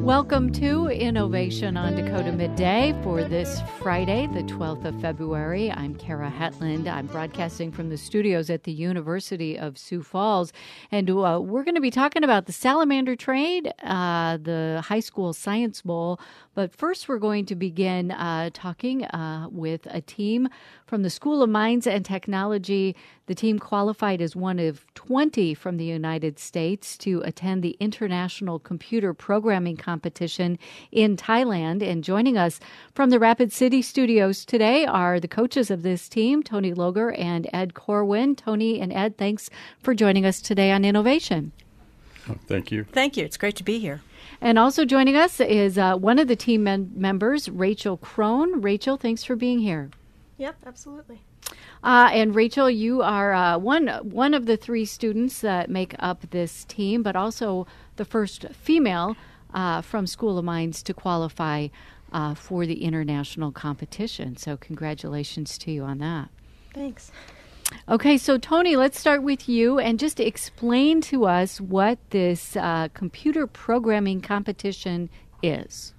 Welcome to Innovation on Dakota Midday for this Friday, the 12th of February. I'm Kara Hetland. I'm broadcasting from the studios at the University of Sioux Falls. And we're going to be talking about the salamander trade, the high school science bowl. But first, we're going to begin talking with a team from the School of Mines and Technology. The team qualified as one of 20 from the United States to attend the International Computer Programming Competition in Thailand. And joining us from the Rapid City studios today are the coaches of this team, Tony Loger and Ed Corwin. Tony and Ed, thanks for joining us today on Innovation. Thank you. Thank you. It's great to be here. And also joining us is one of the team members, Rachel Crone. Rachel, thanks for being here. Yep, absolutely. And Rachel, you are one of the three students that make up this team, but also the first female from School of Mines to qualify for the international competition. So congratulations to you on that. Thanks. Okay, so Tony, let's start with you and just explain to us what this computer programming competition is.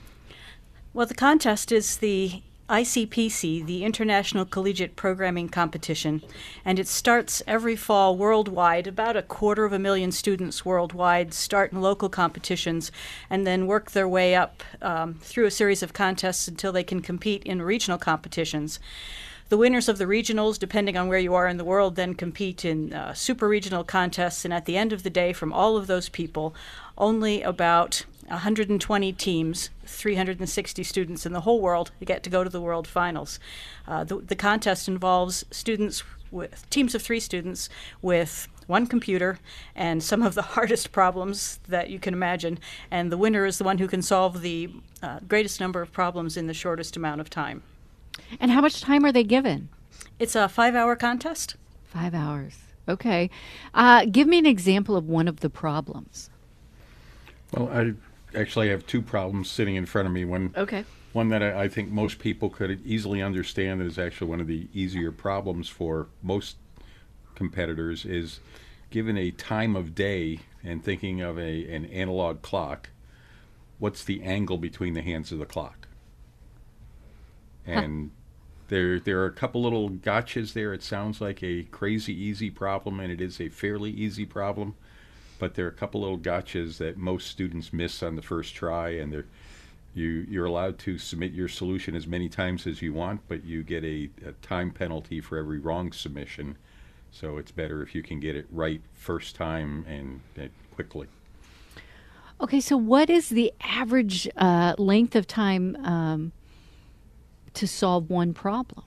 Well, the contest is the ICPC, the International Collegiate Programming Competition, and it starts every fall worldwide. About 250,000 students worldwide start in local competitions and then work their way up through a series of contests until they can compete in regional competitions. The winners of the regionals, depending on where you are in the world, then compete in super regional contests, and at the end of the day, from all of those people, only about 120 teams, 360 students in the whole world get to go to the world finals. The contest involves teams of 3 students with one computer and some of the hardest problems that you can imagine, and the winner is the one who can solve the greatest number of problems in the shortest amount of time. And how much time are they given? It's a 5-hour contest. 5 hours. Okay. Give me an example of one of the problems. Well, I actually have 2 problems sitting in front of me. One that I think most people could easily understand is actually one of the easier problems for most competitors is given a time of day and thinking of an analog clock, what's the angle between the hands of the clock? And there are a couple little gotchas there. It sounds like a crazy easy problem, and it is a fairly easy problem. But there are a couple little gotchas that most students miss on the first try, and you're allowed to submit your solution as many times as you want, but you get a time penalty for every wrong submission. So it's better if you can get it right first time and quickly. Okay, so what is the average length of time to solve one problem?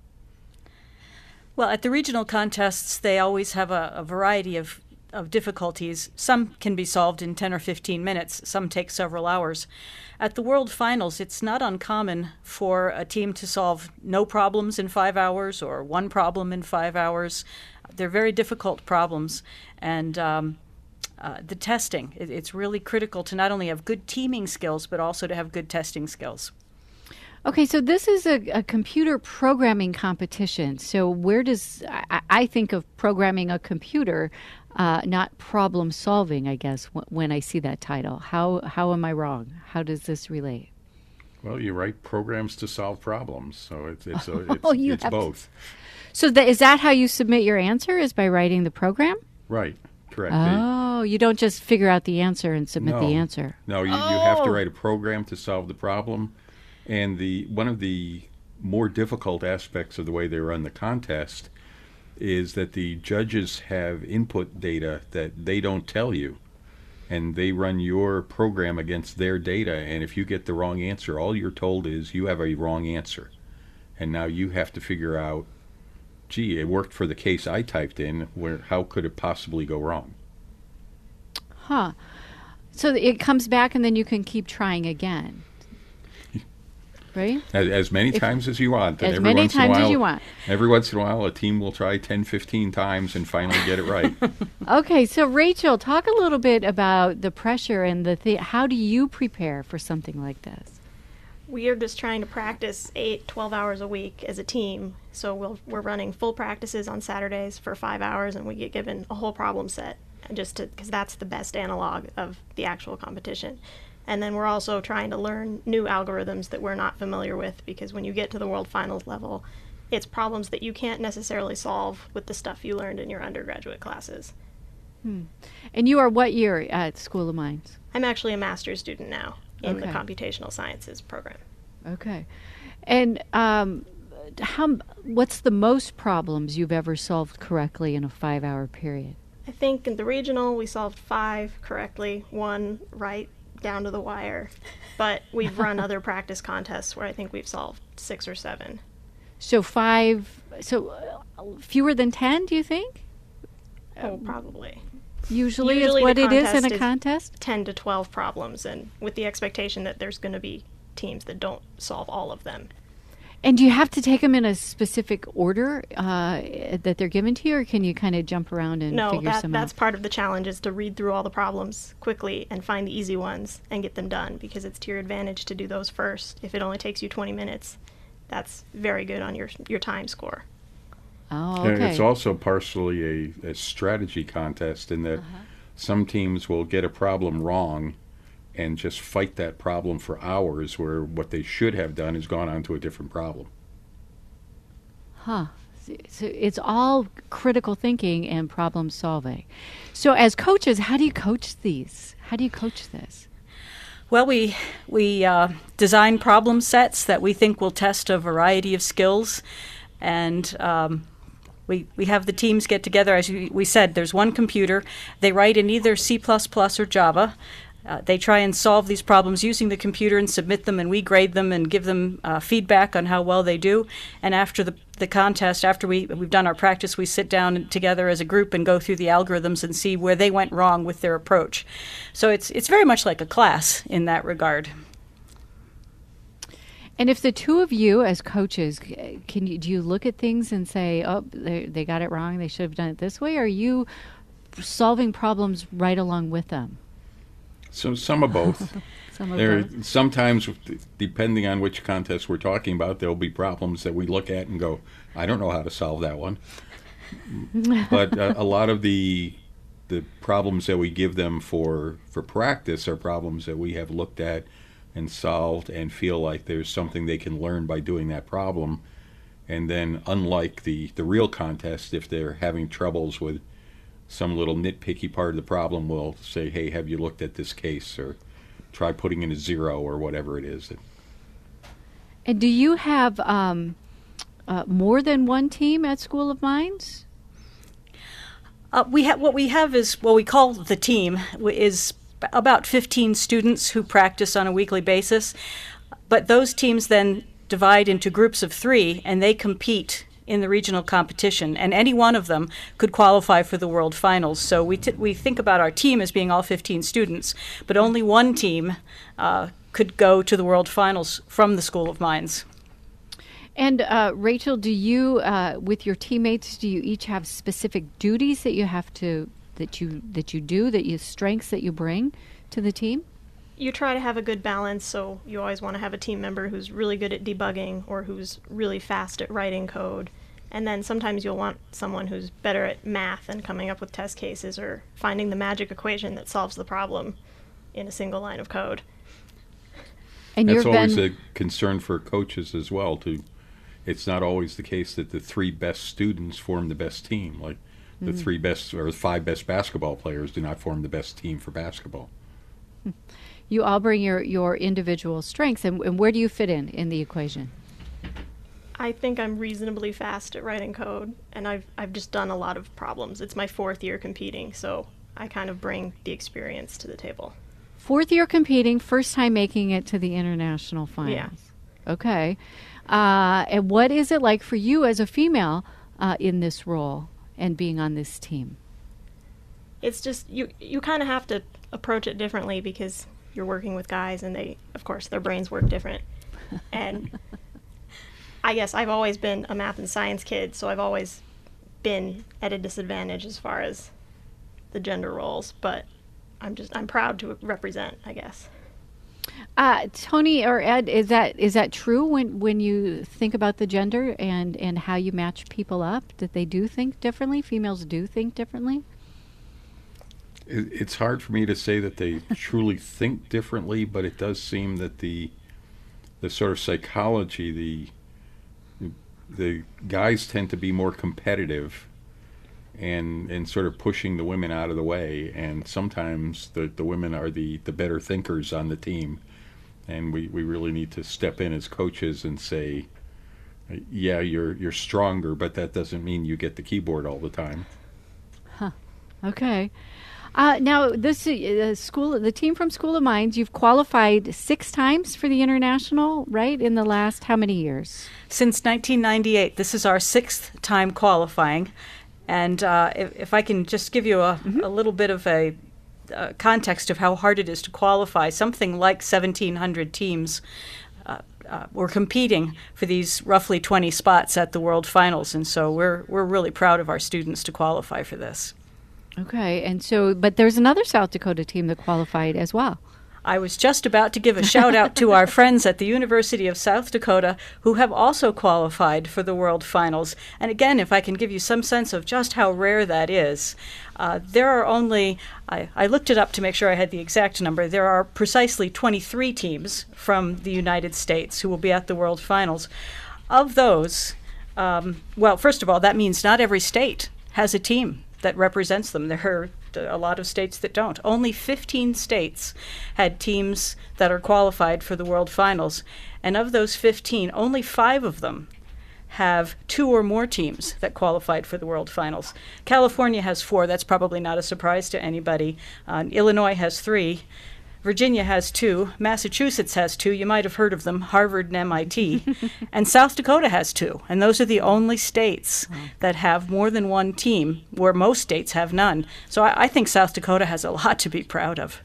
Well, at the regional contests, they always have a variety of difficulties. Some can be solved in 10 or 15 minutes. Some take several hours. At the World Finals, it's not uncommon for a team to solve no problems in 5 hours or one problem in 5 hours. They're very difficult problems. And the testing, it's really critical to not only have good teaming skills, but also to have good testing skills. Okay, so this is a computer programming competition. So where does I think of programming a computer, not problem solving, I guess, when I see that title. How am I wrong? How does this relate? Well, you write programs to solve problems, so it's both. So is that how you submit your answer, is by writing the program? Right, correct. Oh, you don't just figure out the answer and submit the answer. No, you have to write a program to solve the problem. And one of the more difficult aspects of the way they run the contest is that the judges have input data that they don't tell you. And they run your program against their data. And if you get the wrong answer, all you're told is you have a wrong answer. And now you have to figure out, gee, it worked for the case I typed in. How could it possibly go wrong? Huh. So it comes back and then you can keep trying again. Right? As many times as you want. As many times as you want. Every once in a while, a team will try 10, 15 times and finally get it right. Okay, so Rachel, talk a little bit about the pressure and how do you prepare for something like this? We are just trying to practice 12 hours a week as a team. So we're running full practices on Saturdays for 5 hours, and we get given a whole problem set, just because that's the best analog of the actual competition. And then we're also trying to learn new algorithms that we're not familiar with, because when you get to the World Finals level, it's problems that you can't necessarily solve with the stuff you learned in your undergraduate classes. And you are what year at School of Mines? I'm actually a master's student now in the computational sciences program. Okay. And what's the most problems you've ever solved correctly in a 5-hour period? I think in the regional we solved 5 correctly, 1 right down to the wire. But we've run other practice contests where I think we've solved 6 or 7. So 5, fewer than 10, do you think? Oh, probably. Usually is what it is in a is contest? 10 to 12 problems, and with the expectation that there's going to be teams that don't solve all of them. And do you have to take them in a specific order that they're given to you, or can you kind of jump around and figure some out? No, that's part of the challenge, is to read through all the problems quickly and find the easy ones and get them done, because it's to your advantage to do those first. If it only takes you 20 minutes, that's very good on your time score. Oh, okay. And it's also partially a strategy contest in that some teams will get a problem wrong and just fight that problem for hours, where what they should have done is gone on to a different problem. Huh. So it's all critical thinking and problem solving. So as coaches, how do you coach these? How do you coach this? Well, we design problem sets that we think will test a variety of skills, and we have the teams get together. As we said, there's one computer. They write in either C++ or Java. They try and solve these problems using the computer and submit them, and we grade them and give them feedback on how well they do. And after the contest, after we've done our practice, we sit down together as a group and go through the algorithms and see where they went wrong with their approach. So it's very much like a class in that regard. And if the two of you as coaches, do you look at things and say, oh, they got it wrong, they should have done it this way? Or are you solving problems right along with them? So some of both. Sometimes, depending on which contest we're talking about, there'll be problems that we look at and go, I don't know how to solve that one. But a lot of the problems that we give them for practice are problems that we have looked at and solved and feel like there's something they can learn by doing that problem. And then, unlike the real contest, if they're having troubles with some little nitpicky part of the problem, we'll say, hey, have you looked at this case, or try putting in a 0 or whatever it is. And do you have more than one team at School of Mines? What we have is what we call the team, is about 15 students who practice on a weekly basis. But those teams then divide into groups of 3, and they compete in the regional competition, and any one of them could qualify for the World Finals. So we think about our team as being all 15 students, but only one team could go to the World Finals from the School of Mines. And Rachel, do you, with your teammates, do you each have specific duties that you have to strengths that you bring to the team? You try to have a good balance, so you always want to have a team member who's really good at debugging or who's really fast at writing code. And then sometimes you'll want someone who's better at math and coming up with test cases or finding the magic equation that solves the problem in a single line of code. And that's always a concern for coaches as well, too. It's not always the case that the 3 best students form the best team. Like the 3 best or 5 best basketball players do not form the best team for basketball. You all bring your individual strengths, and where do you fit in the equation? I think I'm reasonably fast at writing code, and I've just done a lot of problems. It's my 4th year competing, so I kind of bring the experience to the table. 4th year competing, first time making it to the international finals. Yeah. Okay. And what is it like for you as a female in this role and being on this team? It's just, you kind of have to approach it differently because you're working with guys, and they, of course, their brains work different. And I guess I've always been a math and science kid, so I've always been at a disadvantage as far as the gender roles, but I'm proud to represent, I guess. Tony or Ed, is that true when you think about the gender and how you match people up, that they do think differently? Females do think differently? It's hard for me to say that they truly think differently, but it does seem that the sort of psychology, the guys tend to be more competitive and sort of pushing the women out of the way, and sometimes the women are the better thinkers on the team, and we really need to step in as coaches and say, yeah, you're stronger, but that doesn't mean you get the keyboard all the time. Huh. Okay. Now, this the team from School of Mines, you've qualified 6 times for the international, right? In the last how many years? Since 1998, this is our 6th time qualifying. And if I can just give you a little bit of a context of how hard it is to qualify, something like 1,700 teams were competing for these roughly 20 spots at the World Finals. And so we're really proud of our students to qualify for this. Okay, and so, but there's another South Dakota team that qualified as well. I was just about to give a shout out to our friends at the University of South Dakota who have also qualified for the World Finals. And again, if I can give you some sense of just how rare that is, there are only, I looked it up to make sure I had the exact number, there are precisely 23 teams from the United States who will be at the World Finals. Of those, well, first of all, that means not every state has a team that represents them. There are a lot of states that don't. Only 15 states had teams that are qualified for the World Finals. And of those 15, only 5 of them have 2 or more teams that qualified for the World Finals. California has 4. That's probably not a surprise to anybody. Illinois has 3. Virginia has 2, Massachusetts has 2, you might have heard of them, Harvard and MIT, and South Dakota has 2. And those are the only states that have more than one team, where most states have none. So I think South Dakota has a lot to be proud of.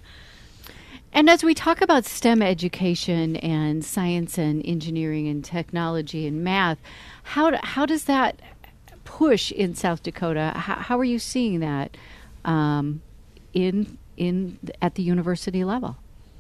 And as we talk about STEM education and science and engineering and technology and math, how does that push in South Dakota? How are you seeing that at the university level?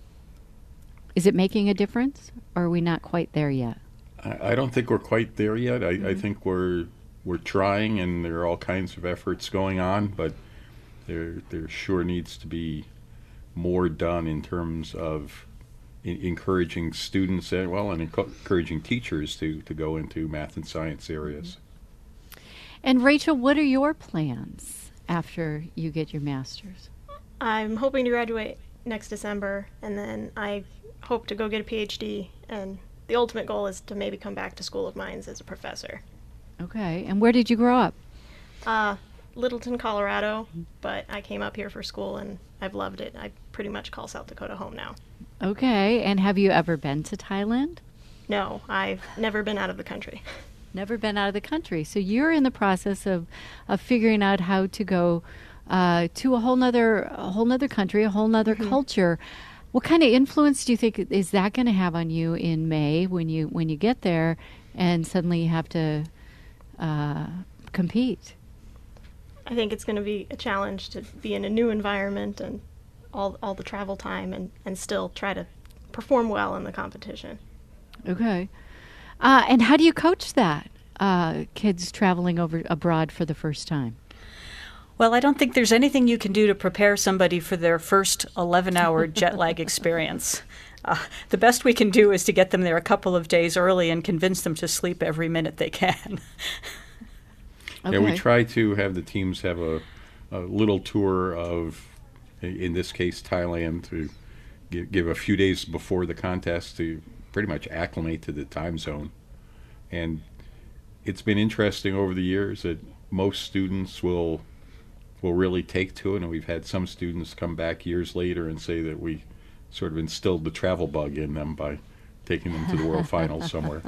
Is it making a difference, or are we not quite there yet? I don't think we're quite there yet. I think we're trying, and there are all kinds of efforts going on, but there sure needs to be more done in terms of encouraging students and encouraging teachers to go into math and science areas. And Rachel, what are your plans after you get your master's? I'm hoping to graduate next December, and then I hope to go get a PhD, and the ultimate goal is to maybe come back to School of Mines as a professor. Okay, and where did you grow up? Littleton, Colorado, but I came up here for school, and I've loved it. I pretty much call South Dakota home now. Okay, and have you ever been to Thailand? No, I've never been out of the country. Never been out of the country. So you're in the process of figuring out how to go to a whole nother country, a whole nother culture. What kind of influence do you think is that going to have on you in May when you get there and suddenly you have to compete? I think it's going to be a challenge to be in a new environment and all the travel time and still try to perform well in the competition. Okay. And how do you coach that, kids traveling abroad for the first time? Well, I don't think there's anything you can do to prepare somebody for their first 11-hour jet lag experience. The best we can do is to get them there a couple of days early and convince them to sleep every minute they can. Okay. Yeah, we try to have the teams have a little tour of, in this case, Thailand, to give a few days before the contest to pretty much acclimate to the time zone. And it's been interesting over the years that most students will really take to it, and we've had some students come back years later and say that we sort of instilled the travel bug in them by taking them to the World Finals somewhere.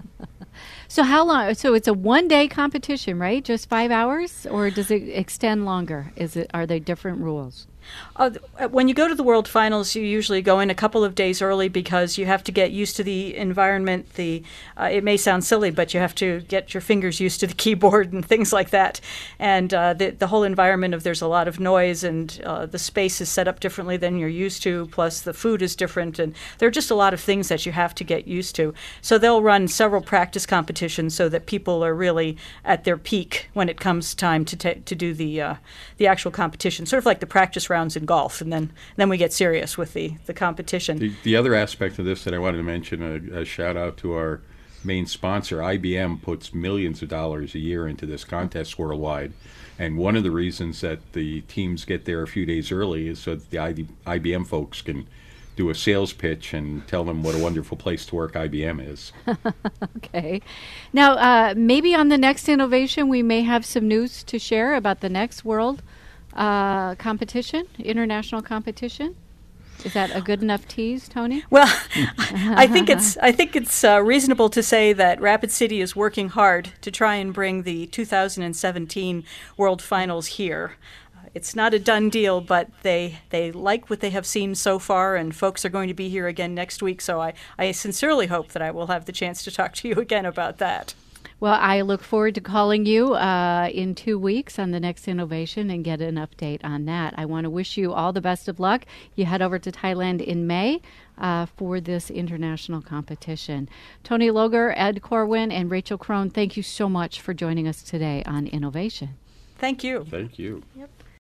So how long? So it's a one-day competition, right? Just 5 hours, or does it extend longer? Are they different rules? When you go to the World Finals, you usually go in a couple of days early because you have to get used to the environment. It may sound silly, but you have to get your fingers used to the keyboard and things like that. And the whole environment of there's a lot of noise, and the space is set up differently than you're used to, plus the food is different. And there are just a lot of things that you have to get used to. So they'll run several practice competitions so that people are really at their peak when it comes time to do the actual competition, sort of like the practice round rounds in golf, and then we get serious with the competition. The other aspect of this that I wanted to mention, a shout out to our main sponsor. IBM puts millions of dollars a year into this contest worldwide, and one of the reasons that the teams get there a few days early is so that the IBM folks can do a sales pitch and tell them what a wonderful place to work IBM is. Okay. Now, maybe on the next innovation, we may have some news to share about the next world competition, international competition. Is that a good enough tease, Tony? Well, I think it's reasonable to say that Rapid City is working hard to try and bring the 2017 World Finals here. It's not a done deal, but they like what they have seen so far, and folks are going to be here again next week, so I sincerely hope that I will have the chance to talk to you again about that. Well, I look forward to calling you in 2 weeks on the next innovation and get an update on that. I want to wish you all the best of luck. You head over to Thailand in May for this international competition. Tony Loger, Ed Corwin, and Rachel Crone, thank you so much for joining us today on Innovation. Thank you. Thank you. Yep.